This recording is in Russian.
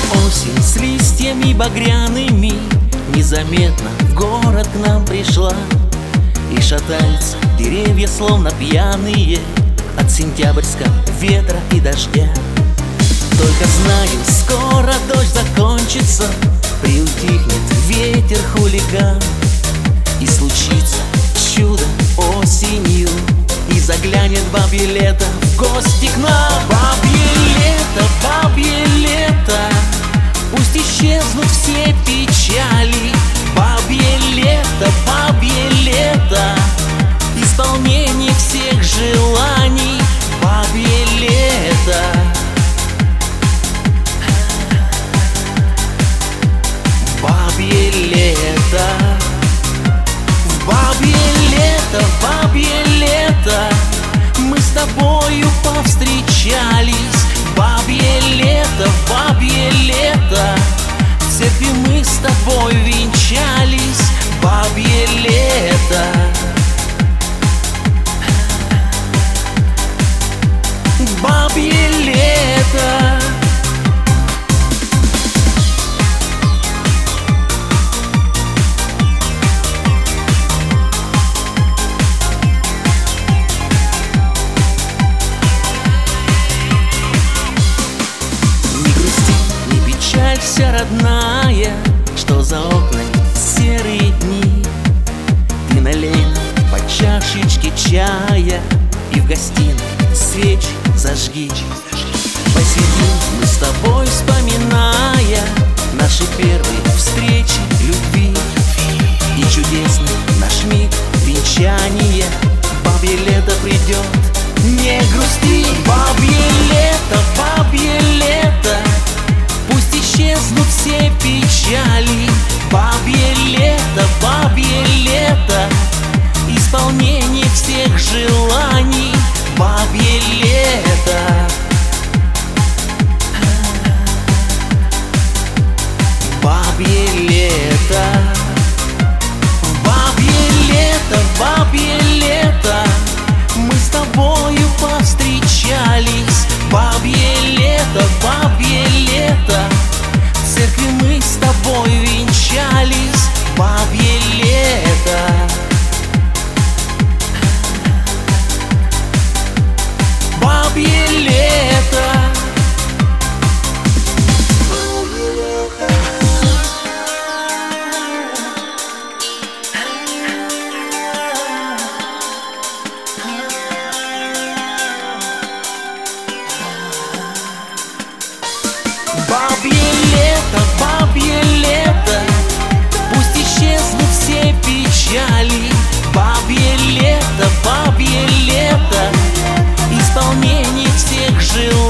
Осень с листьями багряными незаметно в город к нам пришла, и шатаются деревья, словно пьяные от сентябрьского ветра и дождя. Только знаю, скоро дождь закончится, приутихнет ветер хулиган, и случится чудо осенью, и заглянет бабье лето в гости к нам. Бабье лето, пусть исчезнут все печали. Бабье лето, исполнение всех желаний. Бабье лето, бабье лето, бабье лето, мы с тобою повстречались. Бабье лето, в церкви мы с тобой венчались. Бабье лето, бабье лето. Вся родная, что за окнами серые дни. Ты налей нам по чашечке чая, и в гостиной свечи зажги. Посидим мы с тобой, вспоминая наши первые встречи любви, и чудесный наш миг венчания. Бабье лето придет, не грусти. Бабье лето, пусть исчезнут все печали. Бабье лето, исполнение всех желаний. Бабье лето, бабье лето, бабье лето, мы с тобою повстречались. Бабье лето, в церкви мы с тобой венчались. Бабье лето, бабье лето. Бабье лето, пусть исчезнут все печали. Бабье лето, исполнение всех желаний.